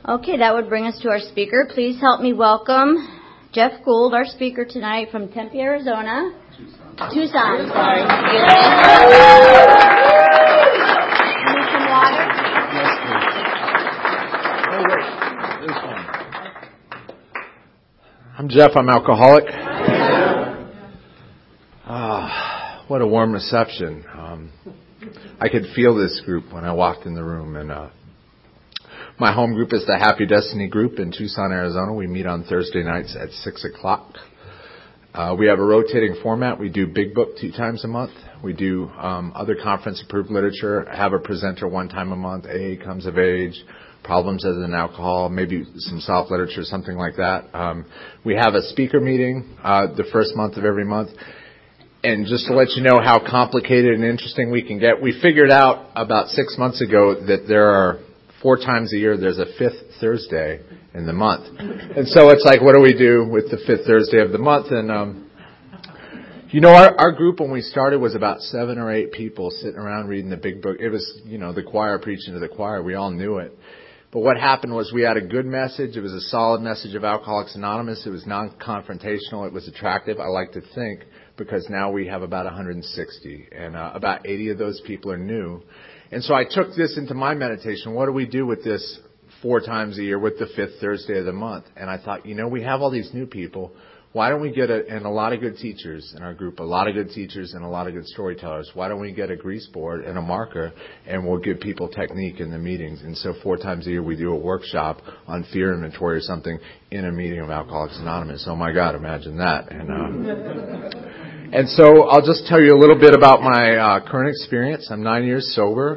Okay, that would bring us to our speaker. Please help me welcome Jeff Gould, our speaker tonight from Tempe, Arizona. Tucson, sorry. Need some water? I'm Jeff. I'm alcoholic. What a warm reception. I could feel this group when I walked in the room. And my home group is the Happy Destiny group in Tucson, Arizona. We meet on Thursday nights at 6 o'clock. We have a rotating format. We do Big Book 2 times a month. We do other conference-approved literature, have a presenter 1 time a month. AA Comes of Age, Problems as an Alcohol, maybe some soft literature, something like that. We have a speaker meeting the first month of every month. And just to let you know how complicated and interesting we can get, we figured out about 6 months ago that there are 4 times a year, there's a 5th Thursday in the month. And so it's like, what do we do with the 5th Thursday of the month? And, our group when we started was about 7 or 8 people sitting around reading the Big Book. It was, the choir preaching to the choir. We all knew it. But what happened was we had a good message. It was a solid message of Alcoholics Anonymous. It was non-confrontational. It was attractive, I like to think, because now we have about 160. And about 80 of those people are new. And so I took this into my meditation. What do we do with this 4 times a year with the 5th Thursday of the month? And I thought, we have all these new people. Why don't we get and a lot of good teachers in our group, a lot of good teachers and a lot of good storytellers. Why don't we get a grease board and a marker and we'll give people technique in the meetings? And so 4 times a year we do a workshop on fear inventory or something in a meeting of Alcoholics Anonymous. Oh my God, imagine that. And so I'll just tell you a little bit about my current experience. I'm 9 years sober.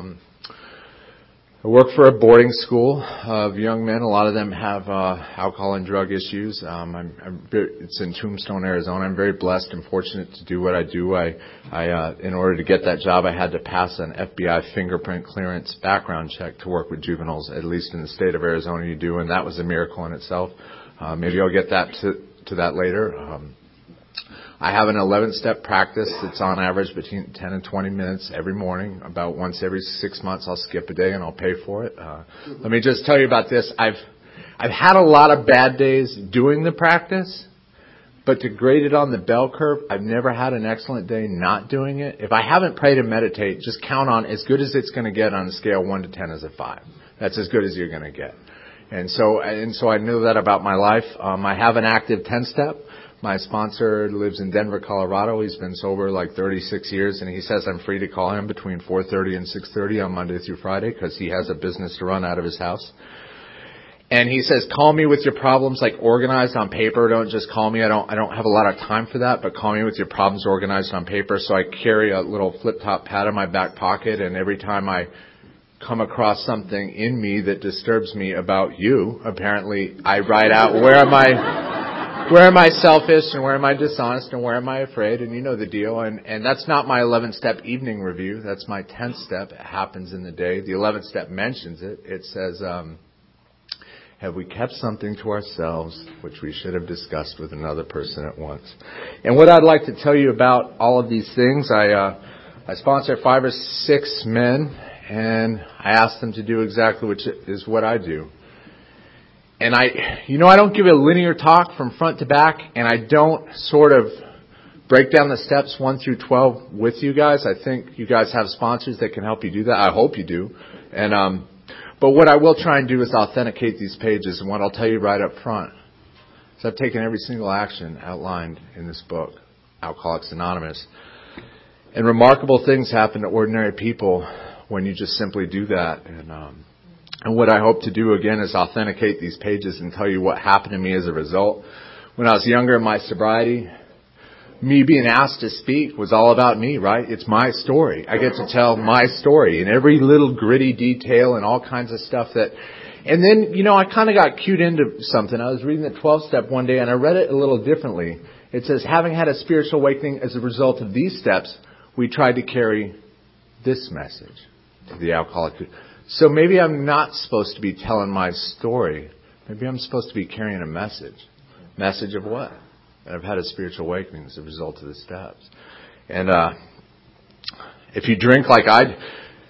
I work for a boarding school of young men. A lot of them have alcohol and drug issues. It's in Tombstone, Arizona. I'm very blessed and fortunate to do what I do. In order to get that job, I had to pass an FBI fingerprint clearance background check to work with juveniles, at least in the state of Arizona you do, and that was a miracle in itself. Maybe I'll get to that later. I have an 11-step practice that's on average between 10 and 20 minutes every morning. About once every 6 months, I'll skip a day and I'll pay for it. Let me just tell you about this. I've had a lot of bad days doing the practice, but to grade it on the bell curve, I've never had an excellent day not doing it. If I haven't prayed and meditate, just count on as good as it's going to get on a scale 1 to 10 is a 5. That's as good as you're going to get. And so I knew that about my life. I have an active 10-step. My sponsor lives in Denver, Colorado. He's been sober like 36 years, and he says I'm free to call him between 4:30 and 6:30 on Monday through Friday because he has a business to run out of his house. And he says, call me with your problems like organized on paper. Don't just call me. I don't have a lot of time for that, but call me with your problems organized on paper. So I carry a little flip-top pad in my back pocket, and every time I come across something in me that disturbs me about you, apparently I write out where am I selfish and where am I dishonest and where am I afraid? And you know the deal. And that's not my 11-step evening review. That's my 10th step. It happens in the day. The 11th step mentions it. It says, have we kept something to ourselves which we should have discussed with another person at once? And what I'd like to tell you about all of these things, I sponsor 5 or 6 men, and I ask them to do exactly what I do. And I don't give a linear talk from front to back, and I don't sort of break down the steps 1 through 12 with you guys. I think you guys have sponsors that can help you do that. I hope you do. And but what I will try and do is authenticate these pages, and what I'll tell you right up front is I've taken every single action outlined in this book, Alcoholics Anonymous. And remarkable things happen to ordinary people when you just simply do that. And what I hope to do, again, is authenticate these pages and tell you what happened to me as a result. When I was younger in my sobriety, me being asked to speak was all about me, right? It's my story. I get to tell my story in every little gritty detail and all kinds of stuff and then, I kind of got cued into something. I was reading the 12th step one day and I read it a little differently. It says, having had a spiritual awakening as a result of these steps, we tried to carry this message to the alcoholic. So maybe I'm not supposed to be telling my story. Maybe I'm supposed to be carrying a message. Message of what? That I've had a spiritual awakening as a result of the steps. And if you drink like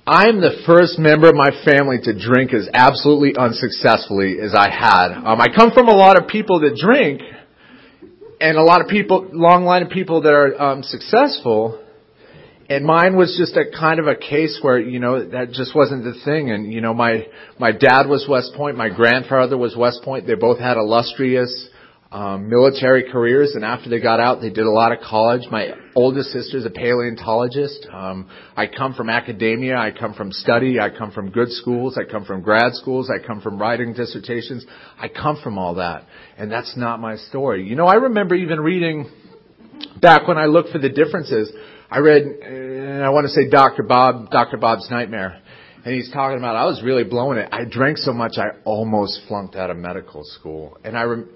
I'm the first member of my family to drink as absolutely unsuccessfully as I had. I come from a lot of people that drink, and a lot of people, long line of people that are successful. And mine was just a kind of a case where, that just wasn't the thing. And, my dad was West Point. My grandfather was West Point. They both had illustrious military careers. And after they got out, they did a lot of college. My oldest sister's a paleontologist. I come from academia. I come from study. I come from good schools. I come from grad schools. I come from writing dissertations. I come from all that. And that's not my story. I remember even reading back when I looked for the differences. I read, and I want to say Dr. Bob's Nightmare. And he's talking about, I was really blowing it. I drank so much I almost flunked out of medical school. And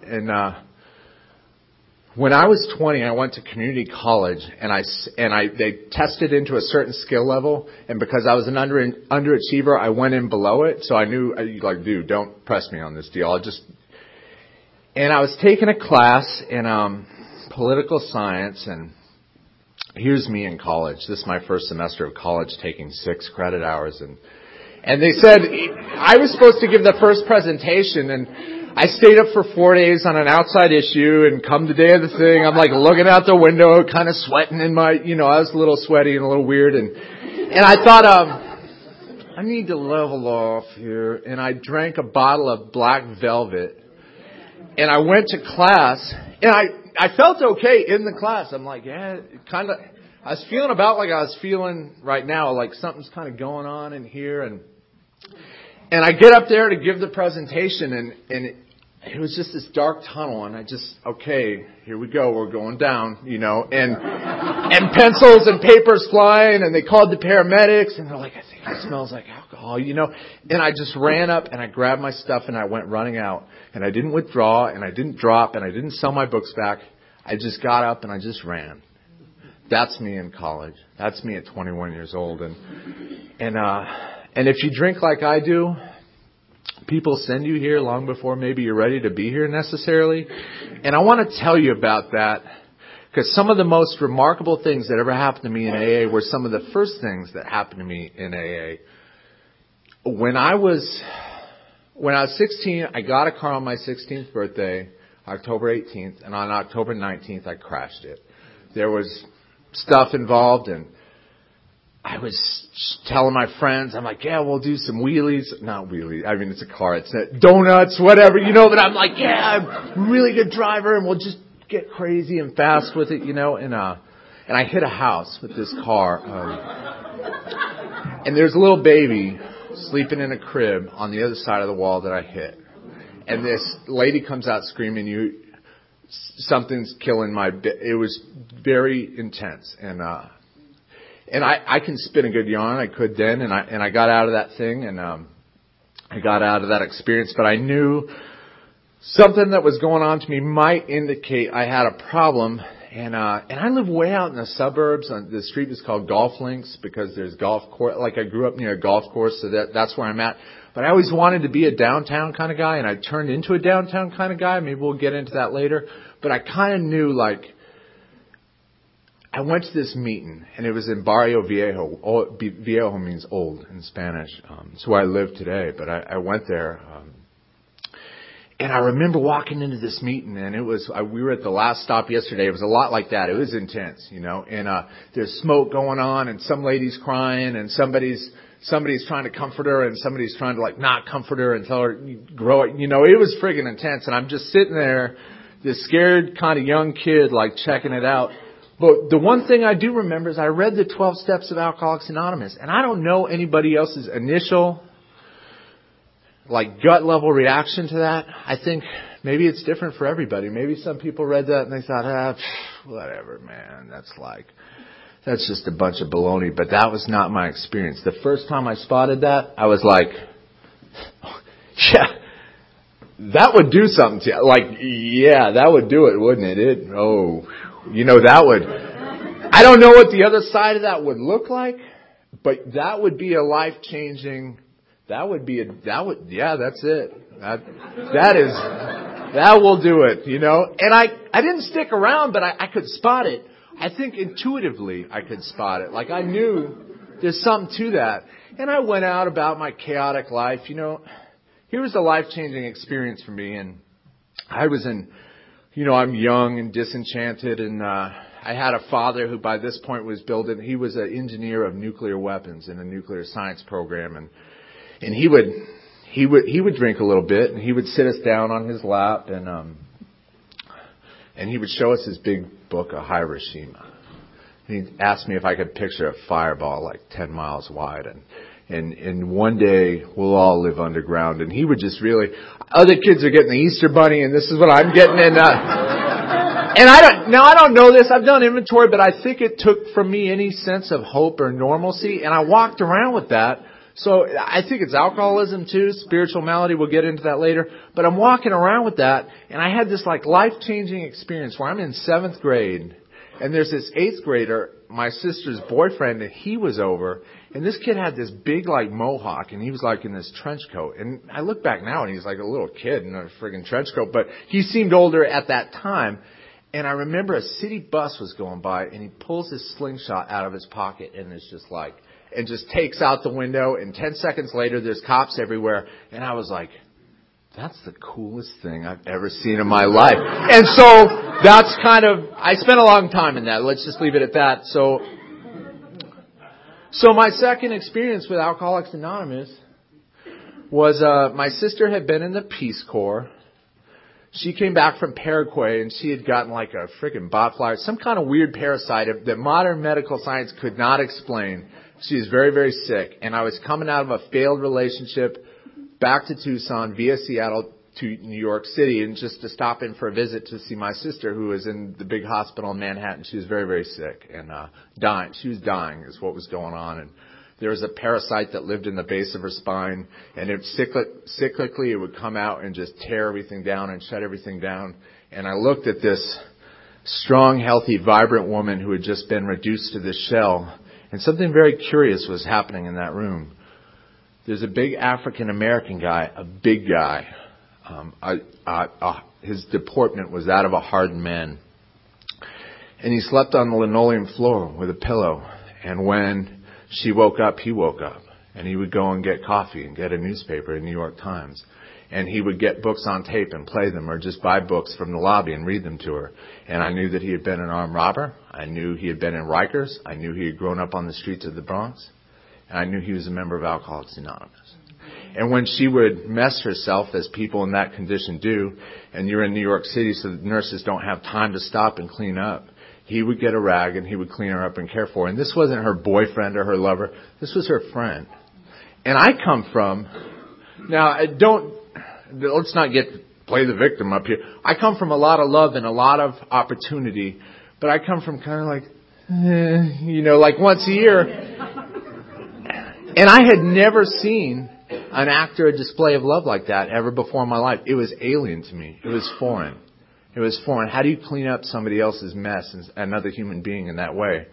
when I was 20, I went to community college, and they tested into a certain skill level. And because I was an underachiever, I went in below it. So I knew, dude, don't press me on this deal. And I was taking a class in political science, and here's me in college. This is my first semester of college, taking 6 credit hours. And they said I was supposed to give the first presentation, and I stayed up for 4 days on an outside issue, and come the day of the thing, I'm looking out the window, kind of sweating in my, I was a little sweaty and a little weird. And I thought, I need to level off here. And I drank a bottle of Black Velvet, and I went to class, and I felt okay in the class. I'm I was feeling about like I was feeling right now, like something's kind of going on in here. And I get up there to give the presentation, and it was just this dark tunnel, and okay, here we go, we're going down, and pencils and papers flying, and they called the paramedics, and they're like, I think it smells like alcohol, and I just ran up, and I grabbed my stuff, and I went running out, and I didn't withdraw, and I didn't drop, and I didn't sell my books back. I just got up, and I just ran. That's me in college. That's me at 21 years old, and if you drink like I do, people send you here long before maybe you're ready to be here necessarily. And I want to tell you about that, because some of the most remarkable things that ever happened to me in AA were some of the first things that happened to me in AA. When I was 16, I got a car on my 16th birthday, October 18th, and on October 19th, I crashed it. There was stuff involved, and I was telling my friends, I'm like, yeah, we'll do some wheelies. Not wheelies. I mean, it's a car. It's donuts, whatever, but I'm like, yeah, I'm a really good driver, and we'll just get crazy and fast with it, and I hit a house with this car. And there's a little baby sleeping in a crib on the other side of the wall that I hit. And this lady comes out screaming, something's killing my it was very intense. And I can spin a good yarn. I could then, and I got out of that thing, and I got out of that experience. But I knew something that was going on to me might indicate I had a problem. And I live way out in the suburbs. The street is called Golf Links because there's golf course. Like I grew up near a golf course, so that's where I'm at. But I always wanted to be a downtown kind of guy, and I turned into a downtown kind of guy. Maybe we'll get into that later. But I kind of knew, I went to this meeting, and it was in Barrio Viejo. Viejo means old in Spanish. It's where I live today, but I went there. And I remember walking into this meeting, and we were at the last stop yesterday. It was a lot like that. It was intense, and there's smoke going on, and some lady's crying, and somebody's trying to comfort her, and somebody's trying to not comfort her and tell her, grow it. It was friggin' intense. And I'm just sitting there, this scared kind of young kid, checking it out. But the one thing I do remember is I read the 12 Steps of Alcoholics Anonymous, and I don't know anybody else's initial, gut level reaction to that. I think maybe it's different for everybody. Maybe some people read that and they thought, whatever, man. That's just a bunch of baloney. But that was not my experience. The first time I spotted that, I was like, yeah, that would do something to you. Yeah, that would do it, wouldn't it? That would. I don't know what the other side of that would look like, but that would be a life-changing. That's it. That will do it, And I didn't stick around, but I could spot it. I think intuitively I could spot it. I knew there's something to that. And I went out about my chaotic life. Here was a life-changing experience for me. And I was I'm young and disenchanted, and I had a father who by this point was he was an engineer of nuclear weapons in a nuclear science program, and he would drink a little bit, and he would sit us down on his lap, and he would show us his big book of Hiroshima. And he asked me if I could picture a fireball like 10 miles wide, and one day we'll all live underground. And he would just other kids are getting the Easter Bunny, and this is what I'm getting. And I don't know this. I've done inventory, but I think it took from me any sense of hope or normalcy, and I walked around with that. So I think it's alcoholism too, spiritual malady. We'll get into that later. But I'm walking around with that, and I had this life-changing experience where I'm in 7th grade, and there's this 8th grader, my sister's boyfriend, and he was over, and this kid had this big mohawk, and he was in this trench coat. And I look back now, and he's like a little kid in a friggin' trench coat, but he seemed older at that time. And I remember a city bus was going by, and he pulls his slingshot out of his pocket, and it's just and just takes out the window, and 10 seconds later, there's cops everywhere. And I was like, that's the coolest thing I've ever seen in my life. And so that's I spent a long time in that. Let's just leave it at that. So my second experience with Alcoholics Anonymous was my sister had been in the Peace Corps. She came back from Paraguay, and she had gotten a friggin' botfly, some kind of weird parasite that modern medical science could not explain. She was very, very sick, and I was coming out of a failed relationship back to Tucson via Seattle to New York City, and just to stop in for a visit to see my sister, who was in the big hospital in Manhattan. She was very, very sick and dying. She was dying is what was going on, and there was a parasite that lived in the base of her spine, and cyclically it would come out and just tear everything down and shut everything down. And I looked at this strong, healthy, vibrant woman who had just been reduced to this shell, and something very curious was happening in that room. There's a big African-American guy, a big guy. His deportment was that of a hardened man. And he slept on the linoleum floor with a pillow. And when she woke up, he woke up. And he would go and get coffee and get a newspaper, a New York Times. And he would get books on tape and play them, or just buy books from the lobby and read them to her. And I knew that he had been an armed robber. I knew he had been in Rikers. I knew he had grown up on the streets of the Bronx. And I knew he was a member of Alcoholics Anonymous. And when she would mess herself, as people in that condition do, and you're in New York City so the nurses don't have time to stop and clean up, he would get a rag and he would clean her up and care for her. And this wasn't her boyfriend or her lover. This was her friend. And I come from, let's not play the victim up here. I come from a lot of love and a lot of opportunity, but I come from kind of like once a year. And I had never seen an act or a display of love like that ever before in my life. It was alien to me. It was foreign. It was foreign. How do you clean up somebody else's mess, another human being, in that way?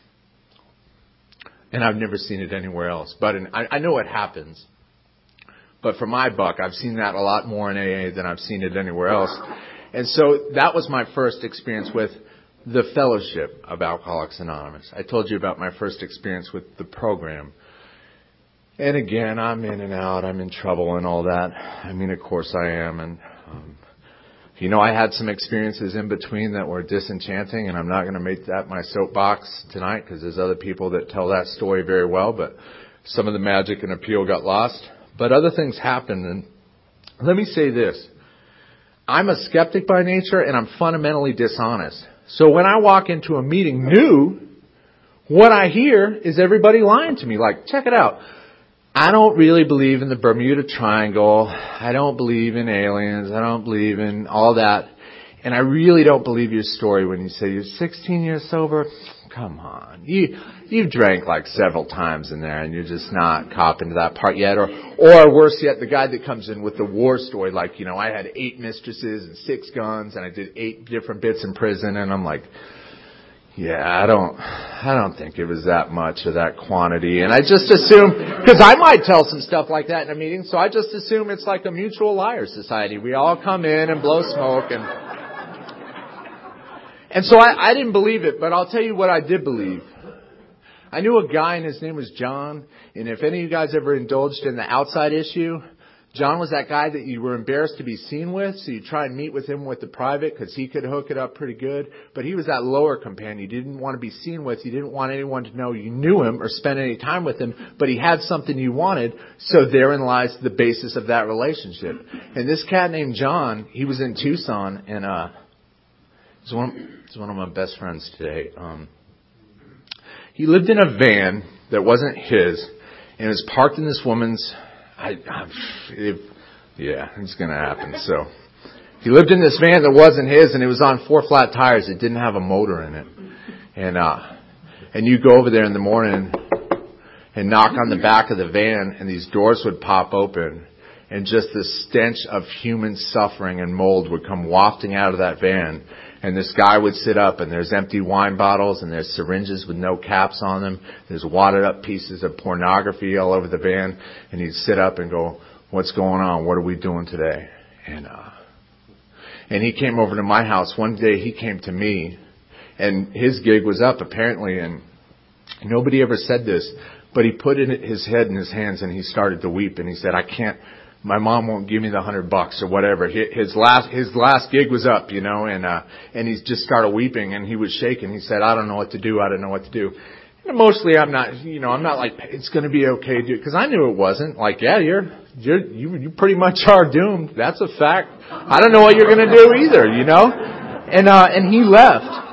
And I've never seen it anywhere else. But I know it happens. But for my buck, I've seen that a lot more in AA than I've seen it anywhere else. And so that was my first experience with the fellowship of Alcoholics Anonymous. I told you about my first experience with the program. And again, I'm in and out. I'm in trouble and all that. I mean, of course I am. And, I had some experiences in between that were disenchanting, and I'm not going to make that my soapbox tonight because there's other people that tell that story very well, but some of the magic and appeal got lost. But other things happened, and let me say this. I'm a skeptic by nature, and I'm fundamentally dishonest. So when I walk into a meeting new, what I hear is everybody lying to me. Check it out. I don't really believe in the Bermuda Triangle. I don't believe in aliens. I don't believe in all that. And I really don't believe your story when you say you're 16 years sober. Come on. You've drank several times in there and you're just not copping to that part yet. Or worse yet, the guy that comes in with the war story, I had 8 mistresses and 6 guns and I did 8 different bits in prison. And I'm like, yeah, I don't think it was that much of that quantity. And I just assume, because I might tell some stuff like that in a meeting, so I just assume it's like a mutual liar society. We all come in and blow smoke. And so I didn't believe it, but I'll tell you what I did believe. I knew a guy and his name was John. And if any of you guys ever indulged in the outside issue, John was that guy that you were embarrassed to be seen with, so you try and meet with him with the private because he could hook it up pretty good. But he was that lower companion you didn't want to be seen with. You didn't want anyone to know you knew him or spend any time with him, but he had something you wanted, so therein lies the basis of that relationship. And this cat named John, he was in Tucson, and he's one of my best friends today. He lived in a van that wasn't his, and it was parked in this woman's... it's going to happen. So he lived in this van that wasn't his, and it was on 4 flat tires. It didn't have a motor in it. And you go over there in the morning and knock on the back of the van, and these doors would pop open, and just the stench of human suffering and mold would come wafting out of that van. And this guy would sit up, and there's empty wine bottles, and there's syringes with no caps on them. There's wadded up pieces of pornography all over the van. And he'd sit up and go, "What's going on? What are we doing today?" And he came over to my house. One day he came to me, and his gig was up apparently, and nobody ever said this, but he put his head in his hands and he started to weep, and he said, "I can't. My mom won't give me the $100 or whatever." His last gig was up, and he just started weeping, and he was shaking. He said, "I don't know what to do. I don't know what to do." And mostly I'm not like, "It's going to be okay, dude," because I knew it wasn't. Like, yeah, you pretty much are doomed. That's a fact. I don't know what you're going to do either, And he left.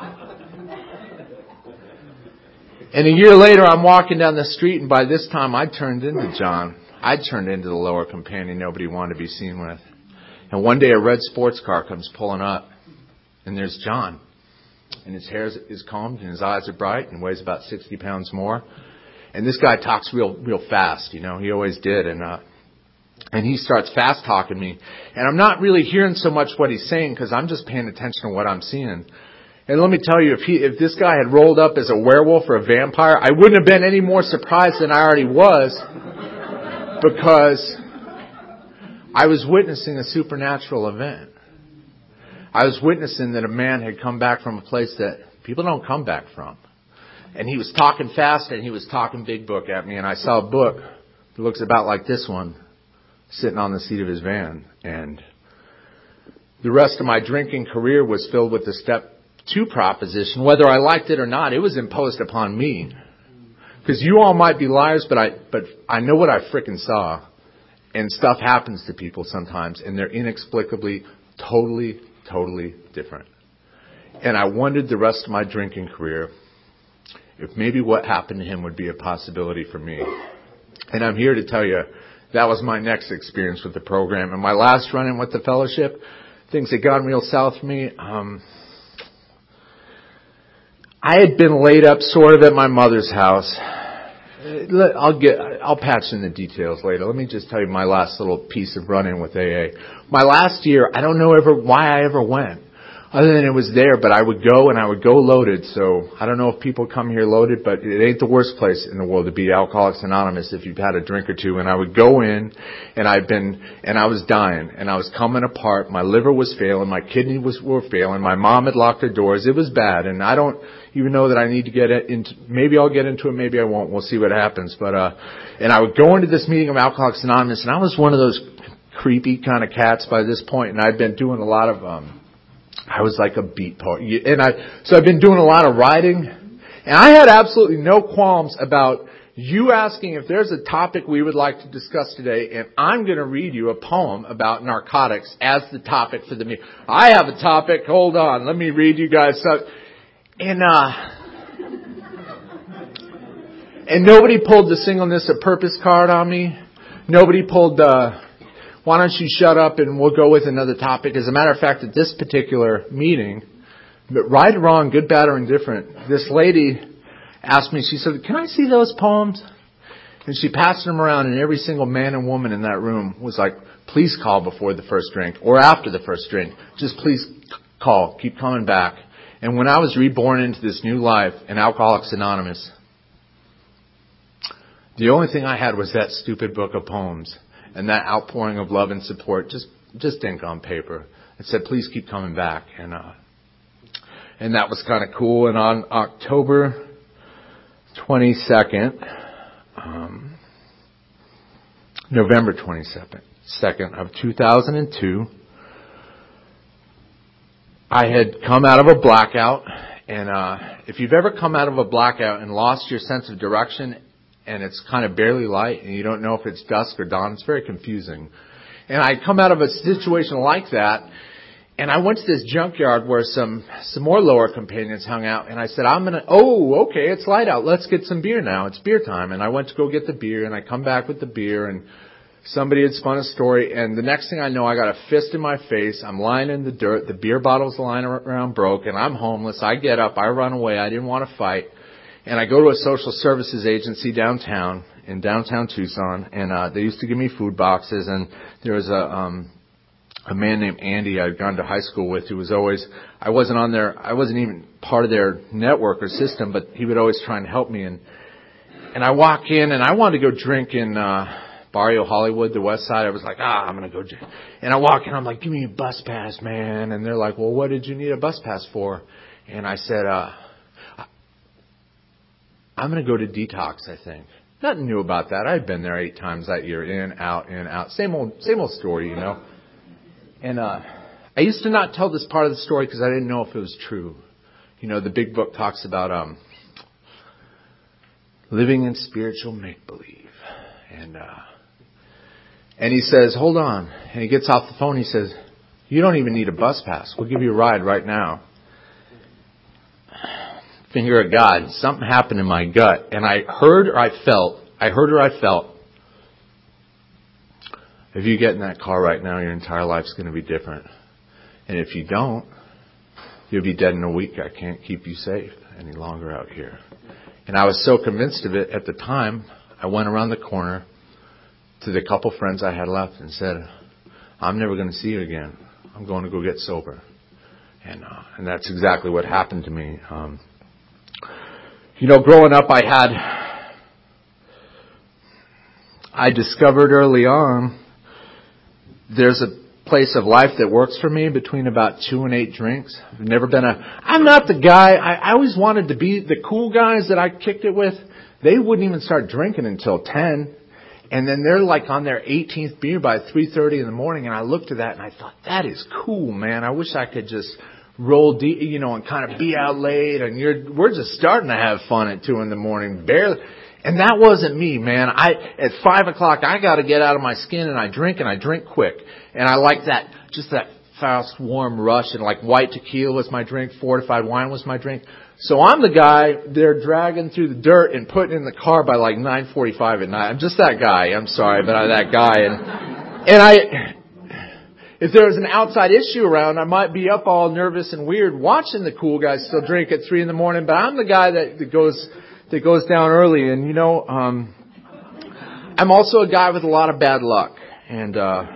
And a year later, I'm walking down the street, and by this time I turned into John. I turned into the lower companion nobody wanted to be seen with. And one day a red sports car comes pulling up, and there's John. And his hair is combed, and his eyes are bright, and weighs about 60 pounds more. And this guy talks real fast, he always did. And he starts fast talking me. And I'm not really hearing so much what he's saying because I'm just paying attention to what I'm seeing. And let me tell you, if this guy had rolled up as a werewolf or a vampire, I wouldn't have been any more surprised than I already was. Because I was witnessing a supernatural event. I was witnessing that a man had come back from a place that people don't come back from. And he was talking fast, and he was talking big book at me. And I saw a book that looks about like this one sitting on the seat of his van. And the rest of my drinking career was filled with the step 2 proposition. Whether I liked it or not, it was imposed upon me. Because you all might be liars, but I know what I frickin' saw. And stuff happens to people sometimes, and they're inexplicably totally different. And I wondered the rest of my drinking career if maybe what happened to him would be a possibility for me. And I'm here to tell you that was my next experience with the program. And my last run-in with the fellowship, things had gone real south for me. I had been laid up sort of at my mother's house. I'll patch in the details later. Let me just tell you my last little piece of run-in with AA. My last year, I don't know why I ever went. Other than it was there, but I would go, and I would go loaded. So I don't know if people come here loaded, but it ain't the worst place in the world to be Alcoholics Anonymous if you've had a drink or two. And I would go in, and I was dying, and I was coming apart. My liver was failing, my kidneys were failing. My mom had locked her doors. It was bad, and I don't even know that I need to get into. Maybe I'll get into it, maybe I won't. We'll see what happens. But and I would go into this meeting of Alcoholics Anonymous, and I was one of those creepy kind of cats by this point, and I'd been doing a lot of I was like a beat poet. So I've been doing a lot of writing. And I had absolutely no qualms about you asking if there's a topic we would like to discuss today. And I'm going to read you a poem about narcotics as the topic for the meeting. I have a topic. Hold on. Let me read you guys something. And nobody pulled the singleness of purpose card on me. Nobody pulled the... Why don't you shut up and we'll go with another topic? As a matter of fact, at this particular meeting, but right or wrong, good, bad, or indifferent, this lady asked me, she said, "Can I see those poems?" And she passed them around, and every single man and woman in that room was like, "Please call before the first drink or after the first drink. Just please call. Keep coming back." And when I was reborn into this new life in Alcoholics Anonymous, the only thing I had was that stupid book of poems. And that outpouring of love and support, just ink on paper. It said, "Please keep coming back." And that was kind of cool. And on October 22nd, November 22nd of 2002, I had come out of a blackout, and if you've ever come out of a blackout and lost your sense of direction, and it's kind of barely light, and you don't know if it's dusk or dawn, it's very confusing. And I come out of a situation like that, and I went to this junkyard where some more lower companions hung out, and I said, okay, it's light out. Let's get some beer now. It's beer time. And I went to go get the beer, and I come back with the beer, and somebody had spun a story, and the next thing I know, I got a fist in my face. I'm lying in the dirt. The beer bottle's lying around broke, and I'm homeless. I get up. I run away. I didn't want to fight. And I go to a social services agency downtown, in downtown Tucson, and they used to give me food boxes, and there was a man named Andy I'd gone to high school with who was always, I wasn't even part of their network or system, but he would always try and help me. And I walk in, and I wanted to go drink in Barrio Hollywood, the west side. I was like, I'm going to go drink. And I walk in, I'm like, give me a bus pass, man. And they're like, well, what did you need a bus pass for? And I said, I'm going to go to detox, I think. Nothing new about that. I'd been there 8 times that year, in, out, in, out. Same old story, you know. And I used to not tell this part of the story because I didn't know if it was true. You know, the big book talks about living in spiritual make-believe. And he says, hold on. And he gets off the phone. He says, you don't even need a bus pass. We'll give you a ride right now. Finger of God. Something happened in my gut. And I heard or I felt, if you get in that car right now, your entire life's going to be different. And if you don't, you'll be dead in a week. I can't keep you safe any longer out here. And I was so convinced of it at the time, I went around the corner to the couple friends I had left and said, I'm never going to see you again. I'm going to go get sober. And that's exactly what happened to me. You know, growing up, I discovered early on there's a place of life that works for me between about 2 and 8 drinks. I'm not the guy, I always wanted to be the cool guys that I kicked it with. They wouldn't even start drinking until 10. And then they're like on their 18th beer by 3:30 in the morning. And I looked at that and I thought, that is cool, man. I wish I could just roll deep, you know, and kind of be out late. And we're just starting to have fun at 2 in the morning, barely. And that wasn't me, man. At 5 o'clock, I got to get out of my skin, and I drink quick. And I like that, just that fast, warm rush. And like white tequila was my drink, fortified wine was my drink. So I'm the guy they're dragging through the dirt and putting in the car by like 9:45 at night. I'm just that guy. I'm sorry, but I'm that guy. If there was an outside issue around, I might be up all nervous and weird watching the cool guys still drink at 3 in the morning. But I'm the guy that goes down early. And, you know, I'm also a guy with a lot of bad luck. And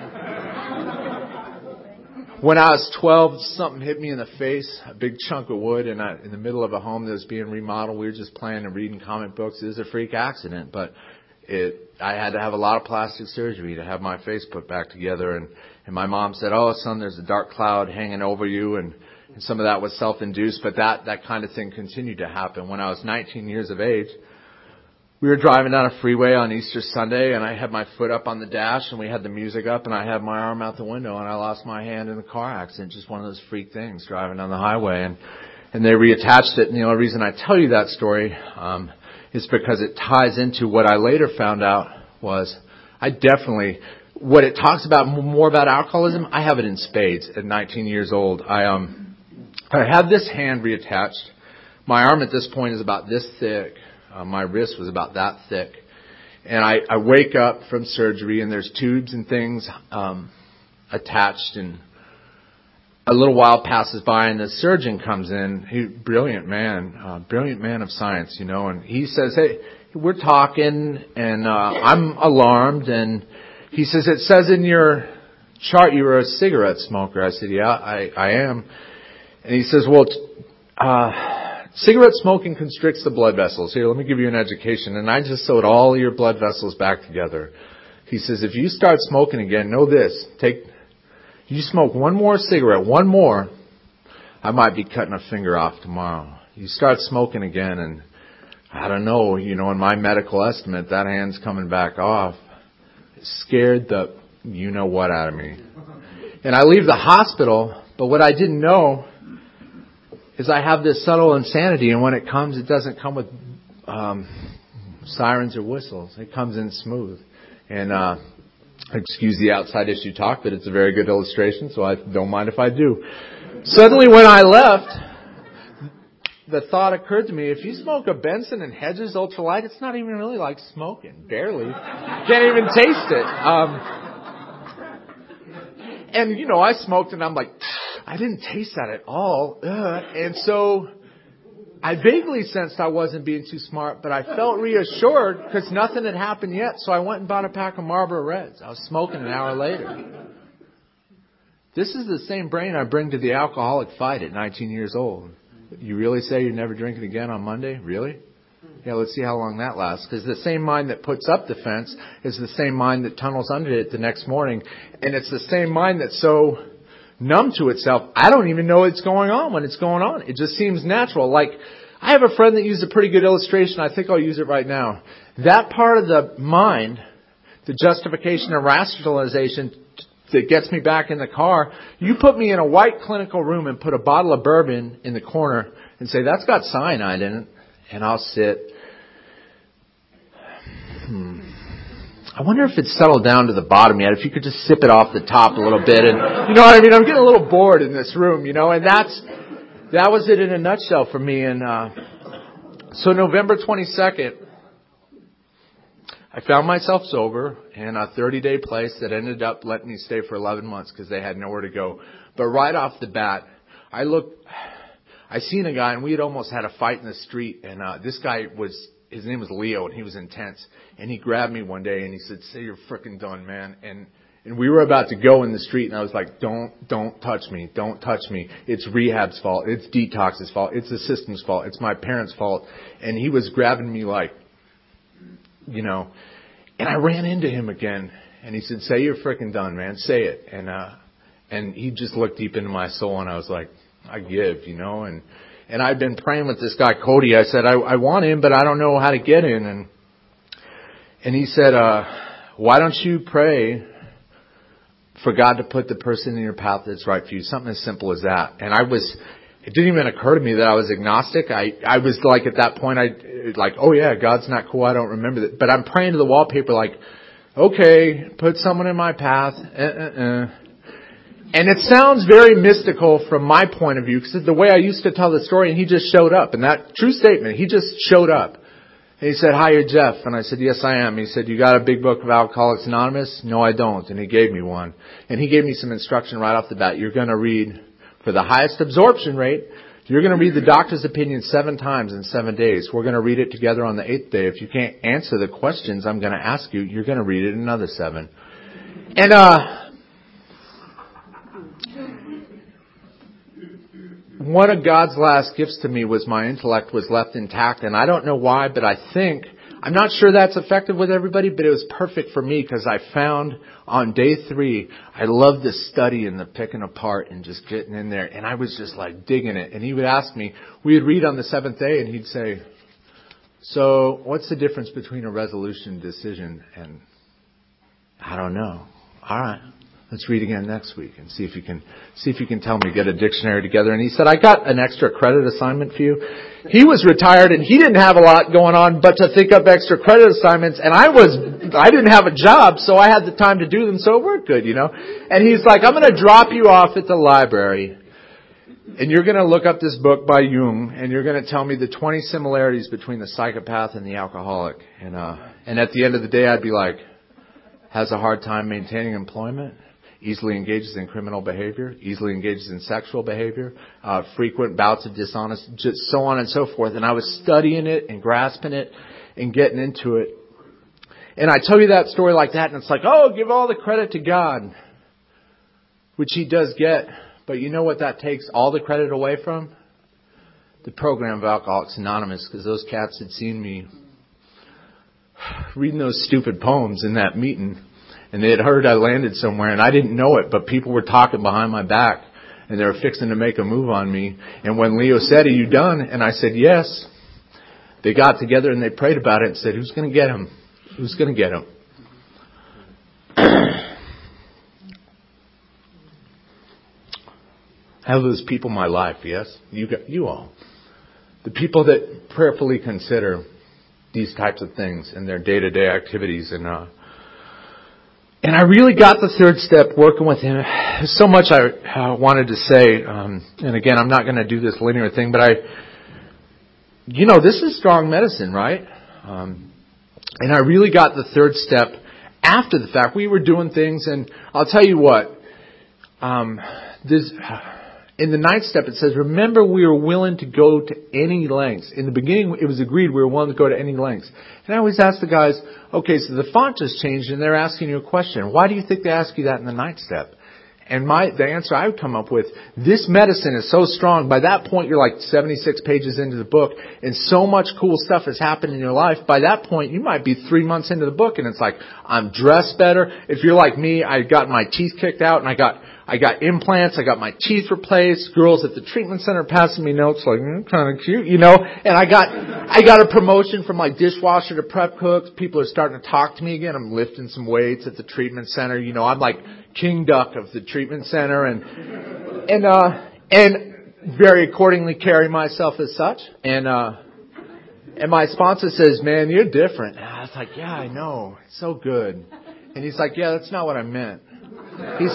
when I was 12, something hit me in the face, a big chunk of wood, and in the middle of a home that was being remodeled. We were just playing and reading comic books. It was a freak accident, but I had to have a lot of plastic surgery to have my face put back together. And my mom said, oh, son, there's a dark cloud hanging over you. And some of that was self-induced, but that kind of thing continued to happen. When I was 19 years of age, we were driving down a freeway on Easter Sunday, and I had my foot up on the dash, and we had the music up, and I had my arm out the window, and I lost my hand in a car accident. Just one of those freak things, driving down the highway. And they reattached it. And the only reason I tell you that story is because it ties into what I later found out was what it talks about more about alcoholism, I have it in spades at 19 years old. I had this hand reattached. My arm at this point is about this thick. My wrist was about that thick. And I wake up from surgery, and there's tubes and things attached, and a little while passes by, and the surgeon comes in. Brilliant man of science, you know, and he says, hey, we're talking, and I'm alarmed, and he says, it says in your chart you were a cigarette smoker. I said, yeah, I am. And he says, well, cigarette smoking constricts the blood vessels. Here, let me give you an education. And I just sewed all your blood vessels back together. He says, if you start smoking again, know this. You smoke one more cigarette, I might be cutting a finger off tomorrow. You start smoking again, and I don't know, in my medical estimate, that hand's coming back off. It scared the you-know-what out of me. And I leave the hospital, but what I didn't know is I have this subtle insanity, and when it comes, it doesn't come with sirens or whistles. It comes in smooth. And excuse the outside issue talk, but it's a very good illustration, so I don't mind if I do. Suddenly when I left, the thought occurred to me, if you smoke a Benson and Hedges Ultralight, it's not even really like smoking. Barely. Can't even taste it. And, I smoked and I'm like, I didn't taste that at all. And so I vaguely sensed I wasn't being too smart, but I felt reassured because nothing had happened yet. So I went and bought a pack of Marlboro Reds. I was smoking an hour later. This is the same brain I bring to the alcoholic fight at 19 years old. You really say you're never drinking again on Monday? Really? Yeah, let's see how long that lasts. Because the same mind that puts up the fence is the same mind that tunnels under it the next morning. And it's the same mind that's so numb to itself, I don't even know it's going on when it's going on. It just seems natural. Like, I have a friend that used a pretty good illustration. I think I'll use it right now. That part of the mind, the justification and rationalization that gets me back in the car, you put me in a white clinical room and put a bottle of bourbon in the corner and say, that's got cyanide in it. And I'll sit. I wonder if it's settled down to the bottom yet. If you could just sip it off the top a little bit. And you know what I mean? I'm getting a little bored in this room, and that was it in a nutshell for me. And so November 22nd, I found myself sober in a 30-day place that ended up letting me stay for 11 months because they had nowhere to go. But right off the bat, I seen a guy, and we had almost had a fight in the street. And this guy his name was Leo, and he was intense. And he grabbed me one day, and he said, "Say you're frickin' done, man." And we were about to go in the street, and I was like, don't touch me. Don't touch me. It's rehab's fault. It's detox's fault. It's the system's fault. It's my parents' fault. And he was grabbing me like, and I ran into him again. And he said, "Say you're frickin' done, man. Say it." And he just looked deep into my soul, and I was like, I give, and I'd been praying with this guy, Cody. I said, I want in, but I don't know how to get in. And he said, why don't you pray for God to put the person in your path that's right for you? Something as simple as that. And it didn't even occur to me that I was agnostic. I was like, at that point, oh yeah, God's not cool. I don't remember that. But I'm praying to the wallpaper like, okay, put someone in my path. And it sounds very mystical from my point of view, because the way I used to tell the story, and he just showed up. And that true statement, he just showed up. And he said, "Hi, you're Jeff." And I said, "Yes, I am." He said, "You got a big book of Alcoholics Anonymous?" "No, I don't." And he gave me one. And he gave me some instruction right off the bat. You're going to read, for the highest absorption rate, you're going to read the doctor's opinion 7 times in 7 days. We're going to read it together on the 8th day. If you can't answer the questions I'm going to ask you, you're going to read it another 7. And, one of God's last gifts to me was my intellect was left intact. And I don't know why, but I'm not sure that's effective with everybody, but it was perfect for me because I found on day 3, I loved the study and the picking apart and just getting in there. And I was just like digging it. And he would ask me, we would read on the 7th day and he'd say, "So what's the difference between a resolution and decision?" And I don't know. All right. Let's read again next week and see if you can tell me, get a dictionary together. And he said, "I got an extra credit assignment for you." He was retired and he didn't have a lot going on but to think up extra credit assignments. And I didn't have a job, so I had the time to do them, so it worked good, And he's like, "I'm going to drop you off at the library and you're going to look up this book by Jung and you're going to tell me the 20 similarities between the psychopath and the alcoholic." And at the end of the day, I'd be like, has a hard time maintaining employment, easily engages in criminal behavior, easily engages in sexual behavior, frequent bouts of dishonesty, just so on and so forth. And I was studying it and grasping it and getting into it. And I tell you that story like that, and it's like, oh, give all the credit to God, which he does get. But you know what that takes all the credit away from? The program of Alcoholics Anonymous, because those cats had seen me reading those stupid poems in that meeting. And they had heard I landed somewhere, and I didn't know it, but people were talking behind my back, and they were fixing to make a move on me. And when Leo said, "Are you done?" and I said, "Yes," they got together and they prayed about it and said, who's going to get him? Who's going to get him? Have those people in my life, yes? You all. The people that prayerfully consider these types of things in their day-to-day activities. And I really got the third step working with him. There's so much I wanted to say. And again, I'm not going to do this linear thing, but this is strong medicine, right? And I really got the third step after the fact. We were doing things, and I'll tell you what, in the ninth step, it says, remember, we were willing to go to any lengths. In the beginning, it was agreed we were willing to go to any lengths. And I always ask the guys, okay, so the font just changed and they're asking you a question. Why do you think they ask you that in the ninth step? And the answer I would come up with, this medicine is so strong. By that point, you're like 76 pages into the book, and so much cool stuff has happened in your life. By that point, you might be 3 months into the book, and it's like, I'm dressed better. If you're like me, I got my teeth kicked out, and I got implants, I got my teeth replaced. Girls at the treatment center passing me notes like, kind of cute, And I got a promotion from like dishwasher to prep cook. People are starting to talk to me again. I'm lifting some weights at the treatment center. I'm like King Duck of the treatment center and very accordingly carry myself as such. And my sponsor says, man, you're different. And I was like, yeah, I know. It's so good. And he's like, yeah, that's not what I meant. He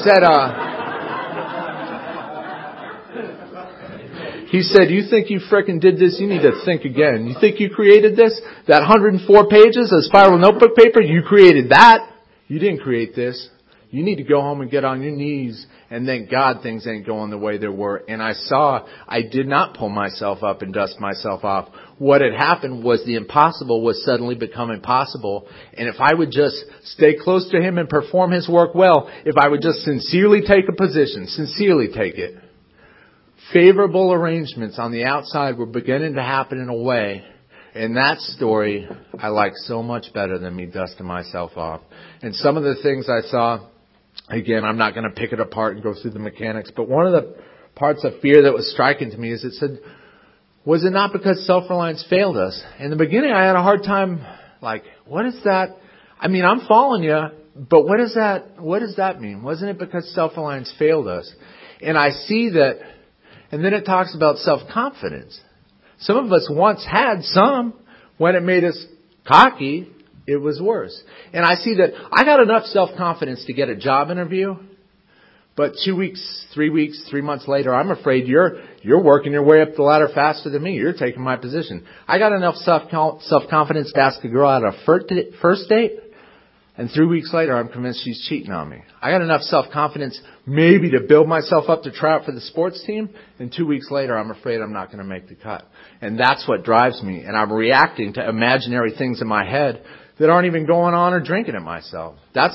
said, you think you frickin' did this? You need to think again. You think you created this? That 104 pages of spiral notebook paper? You created that. You didn't create this. You need to go home and get on your knees and thank God things ain't going the way they were. And I did not pull myself up and dust myself off. What had happened was the impossible was suddenly becoming possible. And if I would just stay close to Him and perform His work well, if I would just sincerely take a position, sincerely take it, favorable arrangements on the outside were beginning to happen in a way. And that story I like so much better than me dusting myself off. And some of the things I saw, again, I'm not going to pick it apart and go through the mechanics, but one of the parts of fear that was striking to me is it said, was it not because self-reliance failed us? In the beginning, I had a hard time, like, what is that? I mean, I'm following you, but what does that mean? Wasn't it because self-reliance failed us? And I see that, and then it talks about self-confidence. Some of us once had some. When it made us cocky, it was worse. And I see that I got enough self-confidence to get a job interview, but 2 weeks, 3 months later, I'm afraid you're working your way up the ladder faster than me. You're taking my position. I got enough self-confidence to ask a girl out on a first date, and 3 weeks later, I'm convinced she's cheating on me. I got enough self-confidence maybe to build myself up to try out for the sports team, and 2 weeks later, I'm afraid I'm not going to make the cut. And that's what drives me, and I'm reacting to imaginary things in my head that aren't even going on or drinking it myself.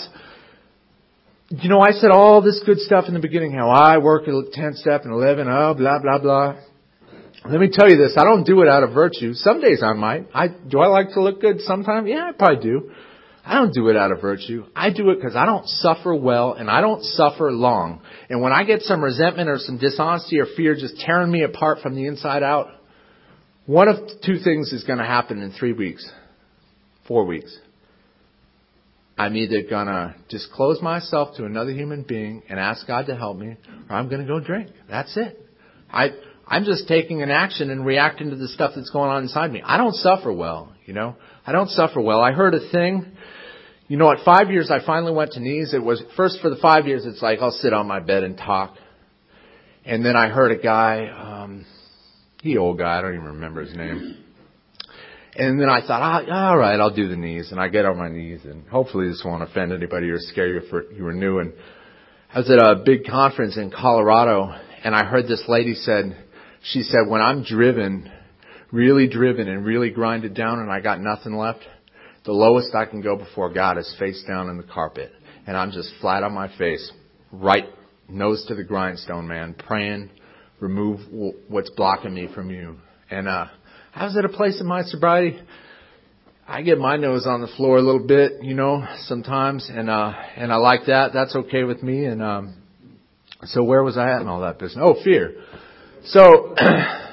I said all this good stuff in the beginning, how I work at 10th step and 11, blah, blah, blah. Let me tell you this, I don't do it out of virtue. Some days I might. Do I like to look good sometimes? Yeah, I probably do. I don't do it out of virtue. I do it because I don't suffer well and I don't suffer long. And when I get some resentment or some dishonesty or fear just tearing me apart from the inside out, one of two things is going to happen in 3 weeks, 4 weeks. I'm either going to just close myself to another human being and ask God to help me, or I'm going to go drink. That's it. I'm just taking an action and reacting to the stuff that's going on inside me. I don't suffer well, I don't suffer well. I heard a thing. At 5 years, I finally went to knees. It was first for the 5 years. It's like I'll sit on my bed and talk. And then I heard a guy, old guy. I don't even remember his name. And then I thought, all right, I'll do the knees. And I get on my knees. And hopefully this won't offend anybody or scare you if you were new. And I was at a big conference in Colorado. And I heard this lady she said, when I'm driven and really grinded down and I got nothing left, the lowest I can go before God is face down in the carpet. And I'm just flat on my face, right nose to the grindstone, man, praying, remove what's blocking me from you. And I was at a place in my sobriety, I get my nose on the floor a little bit, sometimes. And I like that. That's okay with me. And so where was I at in all that business? Oh, fear. So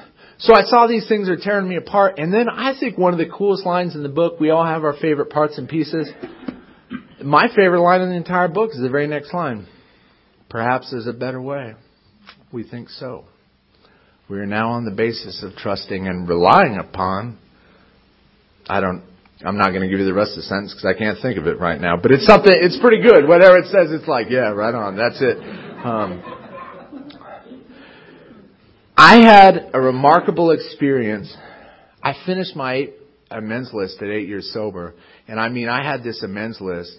So I saw these things are tearing me apart. And then I think one of the coolest lines in the book, we all have our favorite parts and pieces. My favorite line in the entire book is the very next line. Perhaps there's a better way. We think so. We are now on the basis of trusting and relying upon. I'm not going to give you the rest of the sentence because I can't think of it right now. But it's something, it's pretty good. Whatever it says, it's like, yeah, right on. That's it. I had a remarkable experience. I finished my amends list at 8 years sober. And I had this amends list.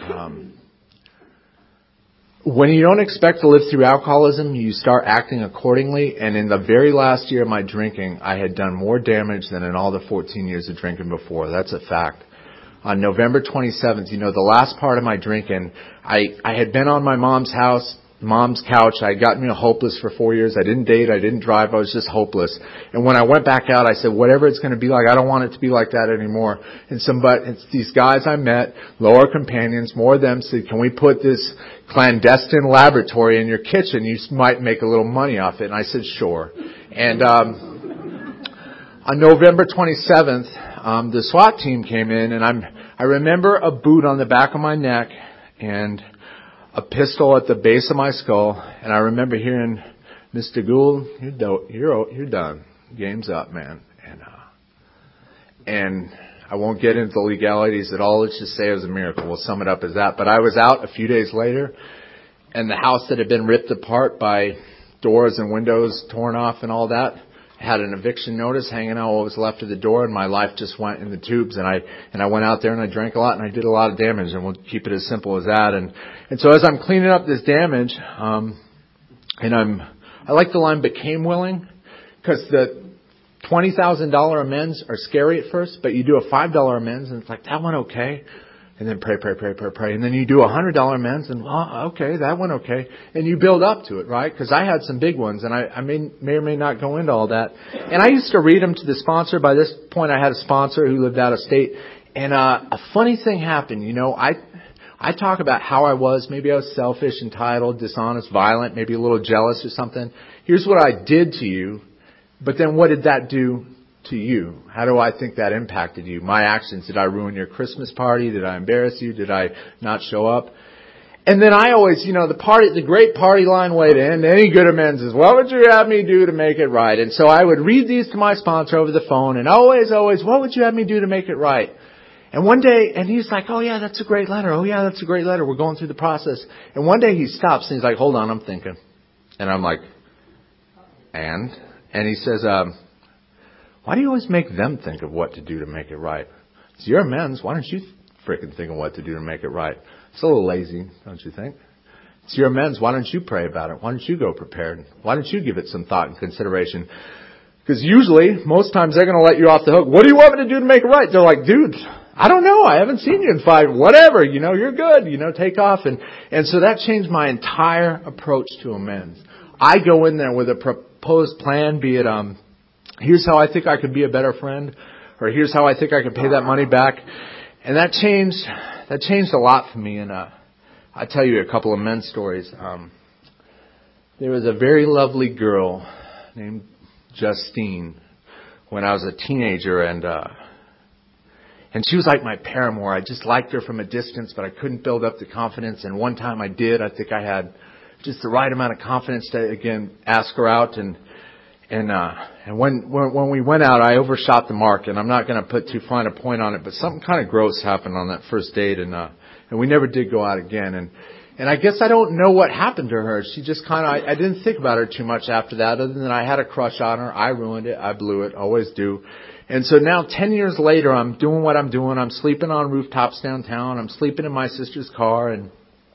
When you don't expect to live through alcoholism, you start acting accordingly. And in the very last year of my drinking, I had done more damage than in all the 14 years of drinking before. That's a fact. On November 27th, the last part of my drinking, I had been on my mom's couch. I had gotten hopeless for 4 years. I didn't date. I didn't drive. I was just hopeless. And when I went back out, I said, whatever it's going to be like, I don't want it to be like that anymore. And it's these guys I met, lower companions, more of them said, can we put this clandestine laboratory in your kitchen? You might make a little money off it. And I said, sure. And on November 27th, the SWAT team came in, and I remember a boot on the back of my neck and a pistol at the base of my skull, and I remember hearing, Mr. Gould, you're done. Game's up, man. And I won't get into the legalities at all. Let's just say it was a miracle. We'll sum it up as that. But I was out a few days later, and the house that had been ripped apart by doors and windows torn off and all that had an eviction notice hanging out what was left of the door, and my life just went in the tubes. And I went out there and I drank a lot and I did a lot of damage, and we'll keep it as simple as that. And so as I'm cleaning up this damage, I like the line became willing, because the $20,000 amends are scary at first, but you do a $5 amends and it's like, that went okay. And then pray. And then you do a $100 amends and, okay, that went okay. And you build up to it, right? Because I had some big ones, and I may or may not go into all that. And I used to read them to the sponsor. By this point, I had a sponsor who lived out of state. And a funny thing happened. I talk about how I was. Maybe I was selfish, entitled, dishonest, violent, maybe a little jealous or something. Here's what I did to you. But then what did that do to you? How do I think that impacted you? My actions. Did I ruin your Christmas party? Did I embarrass you? Did I not show up? And then I always, the great party line way to end any good amends is, what would you have me do to make it right? And so I would read these to my sponsor over the phone, and always, what would you have me do to make it right? And one day, and he's like, oh yeah, that's a great letter. Oh yeah, that's a great letter. We're going through the process. And one day he stops and he's like, hold on, I'm thinking. And I'm like, and he says, why do you always make them think of what to do to make it right? It's your amends. Why don't you frickin' think of what to do to make it right? It's a little lazy, don't you think? It's your amends. Why don't you pray about it? Why don't you go prepared? Why don't you give it some thought and consideration? Because usually, most times they're going to let you off the hook. What do you want me to do to make it right? They're like, dude, I don't know. I haven't seen you in 5. Whatever. You're good. Take off. And so that changed my entire approach to amends. I go in there with a proposed plan, be it, here's how I think I could be a better friend, or here's how I think I could pay that money back. And that changed a lot for me. And I'll tell you a couple of men's stories. There was a very lovely girl named Justine when I was a teenager, and she was like my paramour. I just liked her from a distance, but I couldn't build up the confidence. And one time I did. I think I had just the right amount of confidence to, again, ask her out. And when we went out, I overshot the mark, and I'm not going to put too fine a point on it, but something kind of gross happened on that first date, and we never did go out again. And I guess I don't know what happened to her. She just I didn't think about her too much after that, other than I had a crush on her. I ruined it. I blew it. Always do. And so now 10 years later, I'm doing what I'm doing. I'm sleeping on rooftops downtown. I'm sleeping in my sister's car, and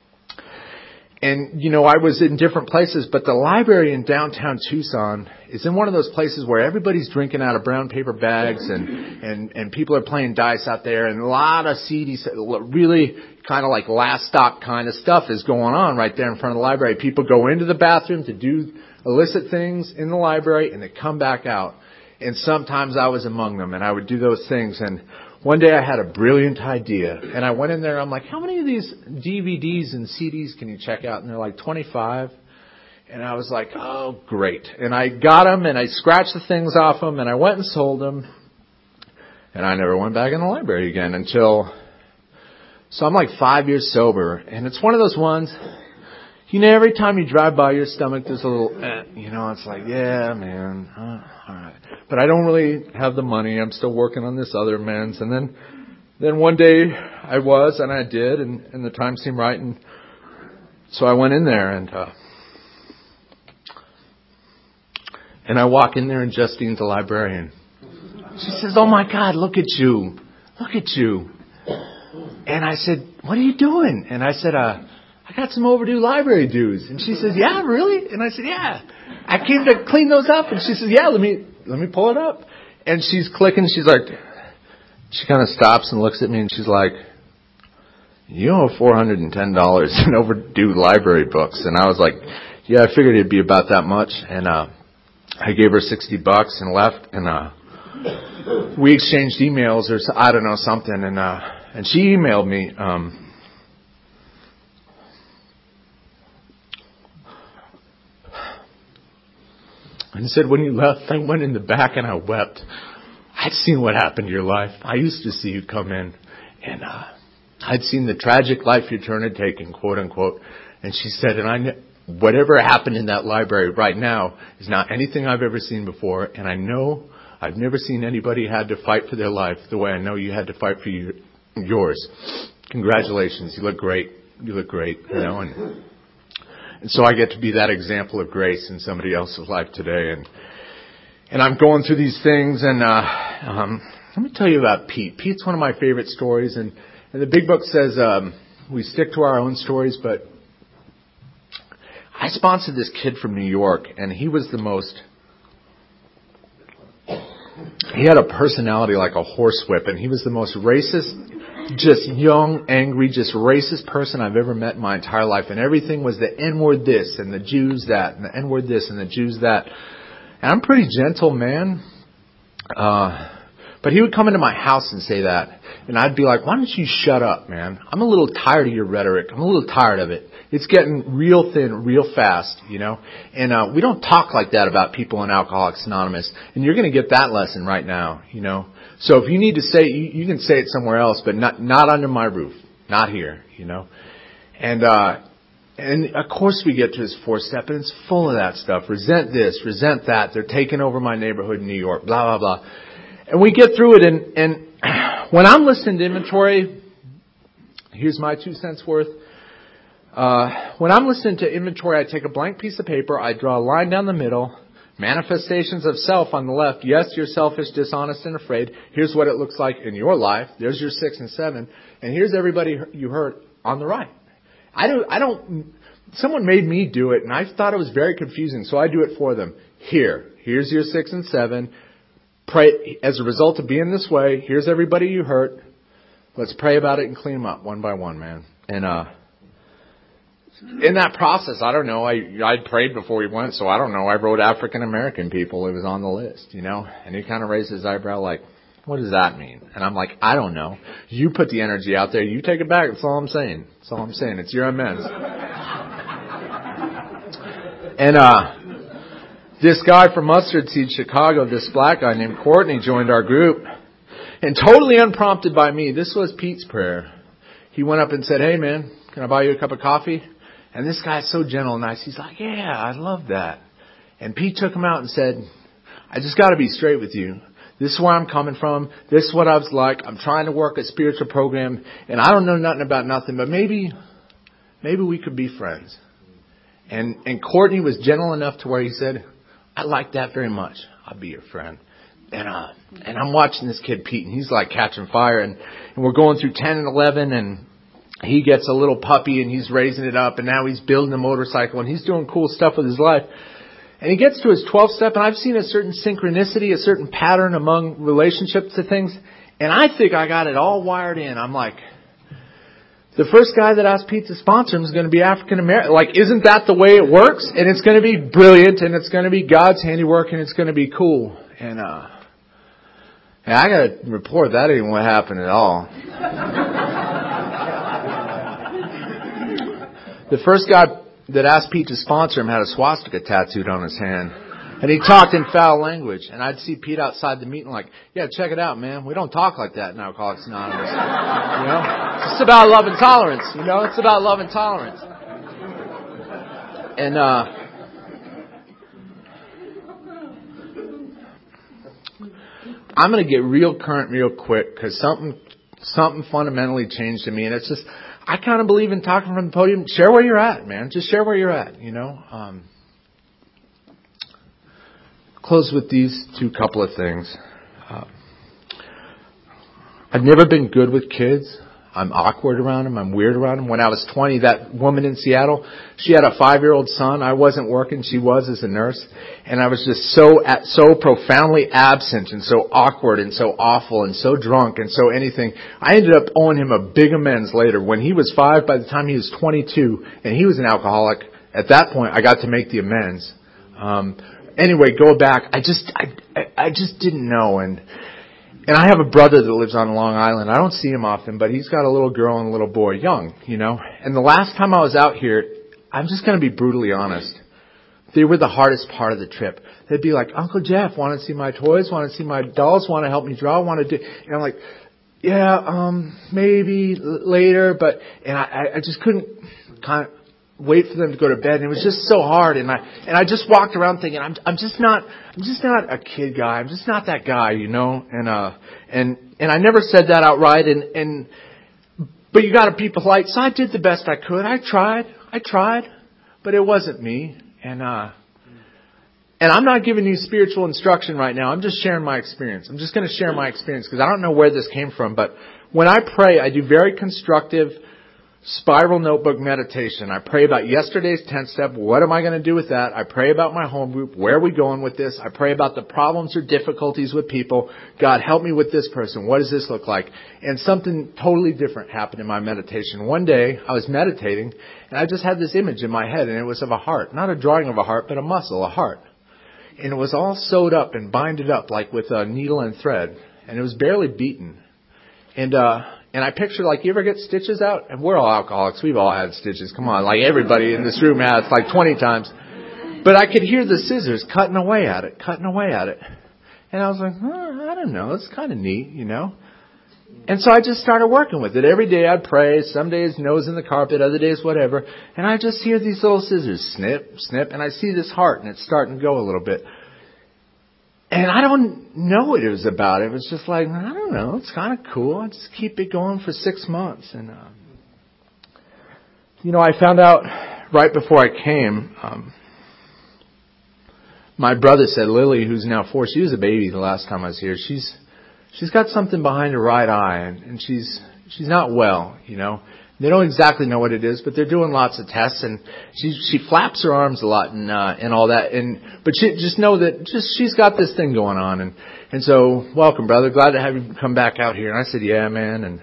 I was in different places, but the library in downtown Tucson is in one of those places where everybody's drinking out of brown paper bags, and people are playing dice out there, and a lot of seedy, really kind of like last stop kind of stuff is going on right there in front of the library. People go into the bathroom to do illicit things in the library, and they come back out. And sometimes I was among them, and I would do those things. And one day I had a brilliant idea, and I went in there, and I'm like, how many of these DVDs and CDs can you check out? And they're like, 25. And I was like, oh, great. And I got them, and I scratched the things off them, and I went and sold them. And I never went back in the library again until... So I'm like 5 years sober. And it's one of those ones, every time you drive by your stomach, there's a little, it's like, yeah, man, all right. But I don't really have the money. I'm still working on this other amends. And then one day I was, and I did, and the time seemed right. And so I went in there, and I walk in there, and Justine's the librarian. She says, oh my God, look at you. Look at you. And I said, what are you doing? And I said, I got some overdue library dues. And she says, yeah, really? And I said, yeah. I came to clean those up. And she says, yeah, let me pull it up. And she's clicking. She's like, she kind of stops and looks at me, and she's like, you owe $410 in overdue library books. And I was like, yeah, I figured it'd be about that much. And I gave her $60 and left. And we exchanged emails or I don't know, something. And she emailed me. And said, when you left, I went in the back and I wept. I'd seen what happened to your life. I used to see you come in. And I'd seen the tragic life your turn had taken, quote unquote. And she said, whatever happened in that library right now is not anything I've ever seen before. And I know I've never seen anybody had to fight for their life the way I know you had to fight for yours. Congratulations. You look great. You look great. And so I get to be that example of grace in somebody else's life today. And I'm going through these things. And let me tell you about Pete. Pete's one of my favorite stories. And the big book says we stick to our own stories. But I sponsored this kid from New York. And he was he had a personality like a horsewhip. And he was the most racist, just young, angry, just racist person I've ever met in my entire life. And everything was the N-word this and the Jews that and the N-word this and the Jews that. And I'm a pretty gentle man. But he would come into my house and say that. And I'd be like, why don't you shut up, man? I'm a little tired of your rhetoric. I'm a little tired of it. It's getting real thin, real fast, And we don't talk like that about people in Alcoholics Anonymous. And you're going to get that lesson right now, So if you need to say it, you can say it somewhere else, but not under my roof. Not here, And of course we get to his 4-step, and it's full of that stuff. Resent this, resent that. They're taking over my neighborhood in New York, blah, blah, blah. And we get through it, and when I'm listening to inventory, here's my 2 cents worth. When I'm listening to inventory, I take a blank piece of paper, I draw a line down the middle, manifestations of self on the left. Yes, you're selfish, dishonest, and afraid. Here's what it looks like in your life. There's your 6 and 7. And here's everybody you hurt on the right. Someone made me do it, and I thought it was very confusing, so I do it for them. Here's your 6 and 7. Pray, as a result of being this way, here's everybody you hurt. Let's pray about it and clean them up one by one, man. And, in that process, I don't know, I'd prayed before we went, so I don't know, I wrote African American people, it was on the list, And he kind of raised his eyebrow like, what does that mean? And I'm like, I don't know. You put the energy out there, you take it back, that's all I'm saying. That's all I'm saying, it's your amends. And, this guy from Mustard Seed, Chicago, this black guy named Courtney joined our group. And totally unprompted by me, this was Pete's prayer. He went up and said, hey man, can I buy you a cup of coffee? And this guy's so gentle and nice. He's like, yeah, I love that. And Pete took him out and said, I just got to be straight with you. This is where I'm coming from. This is what I was like. I'm trying to work a spiritual program. And I don't know nothing about nothing, but maybe we could be friends. And Courtney was gentle enough to where he said, I like that very much. I'll be your friend. And I'm watching this kid, Pete, and he's like catching fire. And we're going through 10 and 11, and he gets a little puppy, and he's raising it up, and now he's building a motorcycle, and he's doing cool stuff with his life. And he gets to his 12th step, and I've seen a certain synchronicity, a certain pattern among relationships to things. And I think I got it all wired in. I'm like, the first guy that asked Pete to sponsor him is going to be African American. Like, isn't that the way it works? And it's going to be brilliant, and it's going to be God's handiwork, and it's going to be cool. And I got to report that ain't what happened at all. The first guy that asked Pete to sponsor him had a swastika tattooed on his hand. And he talked in foul language. And I'd see Pete outside the meeting like, yeah, check it out, man. We don't talk like that in Alcoholics Anonymous. It's just about love and tolerance. It's about love and tolerance. And, I'm going to get real current real quick because something fundamentally changed in me. And it's just, I kind of believe in talking from the podium. Share where you're at, man. Just share where you're at, Close with these couple of things. I've never been good with kids. I'm awkward around them. I'm weird around them. When I was 20, that woman in Seattle, she had a 5-year-old son. I wasn't working. She was as a nurse. And I was just so profoundly absent and so awkward and so awful and so drunk and so anything. I ended up owing him a big amends later. When he was 5, by the time he was 22, and he was an alcoholic, at that point I got to make the amends. Anyway, go back. I just didn't know. And I have a brother that lives on Long Island. I don't see him often, but he's got a little girl and a little boy, young, And the last time I was out here, I'm just going to be brutally honest. They were the hardest part of the trip. They'd be like, Uncle Jeff, want to see my toys? Want to see my dolls? Want to help me draw? Want to do? And I'm like, yeah, maybe later, and I just couldn't kind of wait for them to go to bed. And it was just so hard. And I just walked around thinking, I'm just not a kid guy. I'm just not that guy, And I never said that outright. But you got to be polite. So I did the best I could. I tried, but it wasn't me. And I'm not giving you spiritual instruction right now. I'm just sharing my experience. I'm just going to share my experience because I don't know where this came from. But when I pray, I do very constructive spiral notebook meditation. I pray about yesterday's 10th step. What am I going to do with that? I pray about my home group. Where are we going with this? I pray about the problems or difficulties with people. God, help me with this person. What does this look like? And something totally different happened in my meditation. One day I was meditating and I just had this image in my head and it was of a heart. Not a drawing of a heart, but a muscle, a heart. And it was all sewed up and binded up like with a needle and thread. And it was barely beaten. And I pictured, like, you ever get stitches out? And we're all alcoholics. We've all had stitches. Come on. Like, everybody in this room has, like, 20 times. But I could hear the scissors cutting away at it. And I was like, I don't know. It's kind of neat, And so I just started working with it. Every day I'd pray. Some days nose in the carpet. Other days whatever. And I just hear these little scissors snip, snip. And I see this heart, and it's starting to go a little bit. And I don't know what it was about. It was just like, I don't know. It's kind of cool. I just keep it going for 6 months. And, I found out right before I came, my brother said, Lily, who's now 4, she was a baby the last time I was here. She's got something behind her right eye and she's not well, They don't exactly know what it is, but they're doing lots of tests, and she flaps her arms a lot and all that. But just know that she's got this thing going on, and so welcome, brother. Glad to have you come back out here. And I said, yeah, man.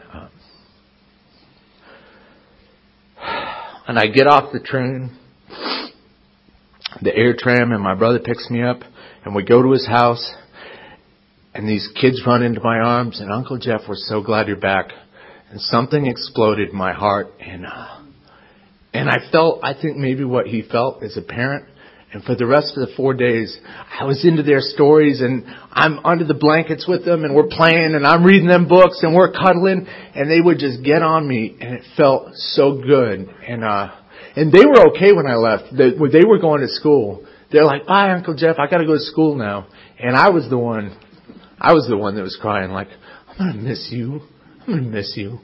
And I get off the train, the air tram, and my brother picks me up, and we go to his house, and these kids run into my arms, and Uncle Jeff, we're so glad you're back. And something exploded in my heart, and I felt, I think maybe what he felt as a parent. And for the rest of the 4 days, I was into their stories, and I'm under the blankets with them, and we're playing, and I'm reading them books, and we're cuddling, and they would just get on me, and it felt so good. And they were okay when I left. They were going to school. They're like, bye, Uncle Jeff, I got to go to school now. And I was the one that was crying, like, I'm going to miss you. I'm going to miss you.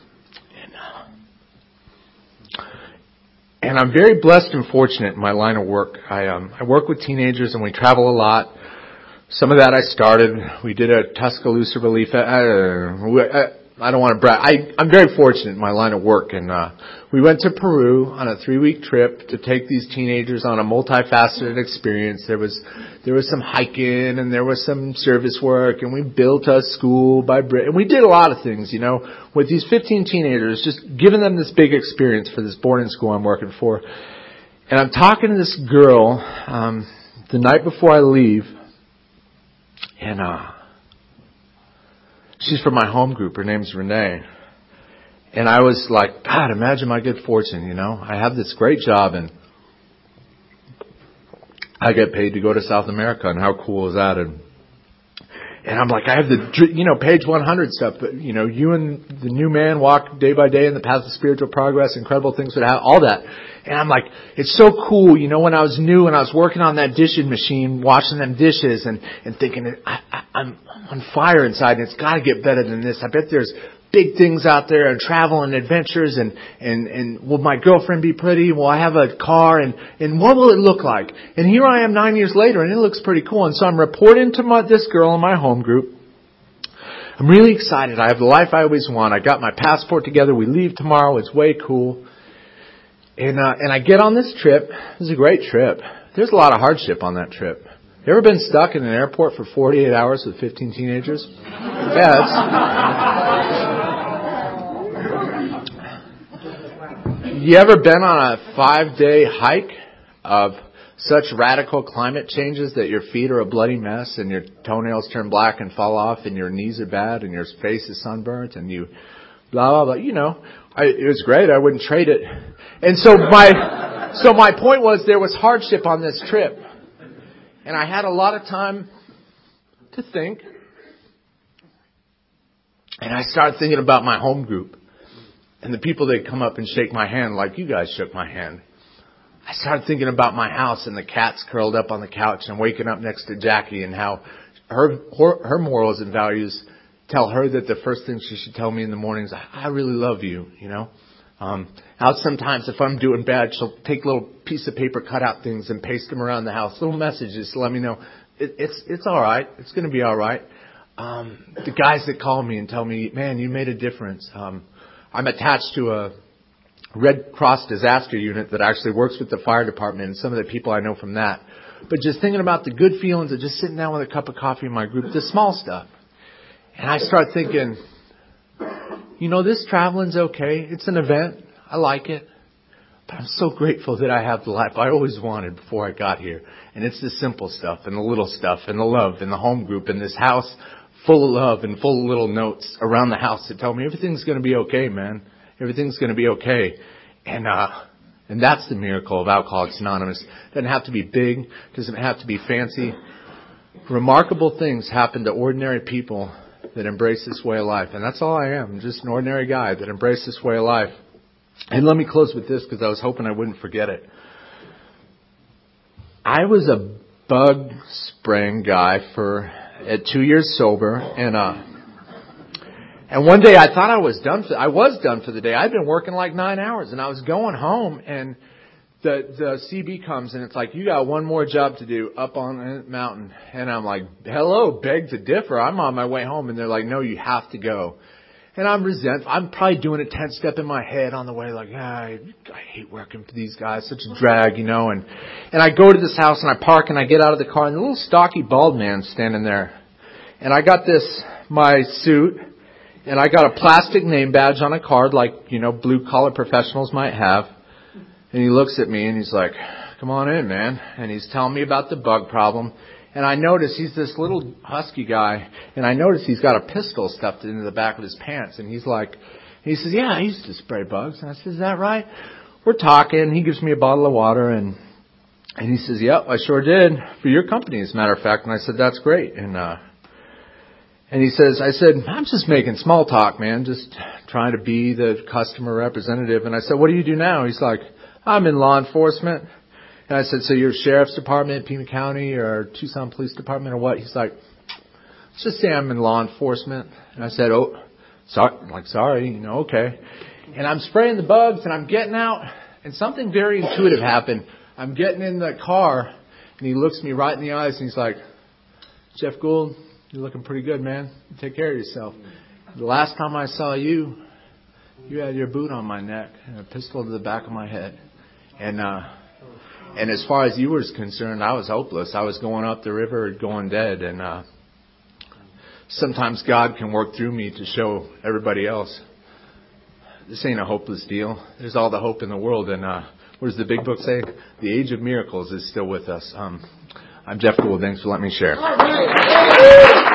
And I'm very blessed and fortunate in my line of work. I work with teenagers and we travel a lot. Some of that I started. We did a Tuscaloosa relief. I don't want to brag. I'm very fortunate in my line of work. And we went to Peru on a 3-week trip to take these teenagers on a multifaceted experience. There was some hiking and there was some service work, and we built a school and we did a lot of things, with these 15 teenagers, just giving them this big experience for this boarding school I'm working for. And I'm talking to this girl the night before I leave, and she's from my home group. Her name's Renee. And I was like, God, imagine my good fortune, I have this great job, and I get paid to go to South America, and how cool is that? And I'm like, I have the, page 100 stuff, but, you and the new man walk day by day in the path of spiritual progress, incredible things would happen, all that. And I'm like, it's so cool, when I was new and I was working on that dishing machine, washing them dishes and thinking, I'm on fire inside and it's got to get better than this. I bet there's big things out there and travel and adventures and will my girlfriend be pretty? Will I have a car? And what will it look like? And here I am 9 years later and it looks pretty cool. And so I'm reporting to this girl in my home group. I'm really excited. I have the life I always want. I got my passport together. We leave tomorrow. It's way cool. And I get on this trip. It was a great trip. There's a lot of hardship on that trip. You ever been stuck in an airport for 48 hours with 15 teenagers? You ever been on a 5-day hike of such radical climate changes that your feet are a bloody mess and your toenails turn black and fall off and your knees are bad and your face is sunburnt and you blah, blah, blah. It was great. I wouldn't trade it. And so my point was there was hardship on this trip. And I had a lot of time to think. And I started thinking about my home group. And the people that come up and shake my hand like you guys shook my hand. I started thinking about my house and the cats curled up on the couch and waking up next to Jackie and how her morals and values tell her that the first thing she should tell me in the morning is, I really love you, How sometimes if I'm doing bad, she'll take little piece of paper, cut out things and paste them around the house. Little messages to let me know it's all right. It's going to be all right. The guys that call me and tell me, man, you made a difference. I'm attached to a Red Cross disaster unit that actually works with the fire department and some of the people I know from that. But just thinking about the good feelings of just sitting down with a cup of coffee in my group, the small stuff. And I start thinking, this traveling's okay. It's an event. I like it. But I'm so grateful that I have the life I always wanted before I got here. And it's the simple stuff and the little stuff and the love and the home group and this house full of love and full of little notes around the house that tell me everything's going to be okay, man. Everything's going to be okay. And that's the miracle of Alcoholics Anonymous. It doesn't have to be big. Doesn't have to be fancy. Remarkable things happen to ordinary people that embrace this way of life. And that's all I am. I'm just an ordinary guy that embraced this way of life. And let me close with this because I was hoping I wouldn't forget it. I was a bug spraying guy at 2 years sober. And one day I thought I was done for the day. I'd been working like 9 hours and I was going home and the CB comes and it's like, you got one more job to do up on a mountain. And I'm like, hello, beg to differ. I'm on my way home. And they're like, no, you have to go. And I'm resentful. I'm probably doing a 10-step in my head on the way, like, I hate working for these guys, such a drag, And I go to this house and I park and I get out of the car and the little stocky bald man's standing there. And I got my suit and I got a plastic name badge on a card like, blue collar professionals might have. And he looks at me and he's like, come on in, man. And he's telling me about the bug problem. And I notice he's this little husky guy. And I notice he's got a pistol stuffed into the back of his pants. And he says, yeah, I used to spray bugs. And I said, is that right? We're talking. He gives me a bottle of water. And he says, yep, I sure did. For your company, as a matter of fact. And I said, that's great. And he says, I said, I'm just making small talk, man. Just trying to be the customer representative. And I said, what do you do now? He's like, I'm in law enforcement. And I said, so you're sheriff's department, Pima County or Tucson Police Department or what? He's like, let's just say I'm in law enforcement. And I said, oh, sorry. I'm like, sorry, okay. And I'm spraying the bugs and I'm getting out and something very intuitive happened. I'm getting in the car and he looks me right in the eyes and he's like, Jeff Gould, you're looking pretty good, man. Take care of yourself. The last time I saw you, you had your boot on my neck and a pistol to the back of my head. And as far as you were concerned, I was hopeless. I was going up the river, going dead. And sometimes God can work through me to show everybody else this ain't a hopeless deal. There's all the hope in the world. And what does the big book say? The age of miracles is still with us. I'm Jeff Gould. Thanks for letting me share.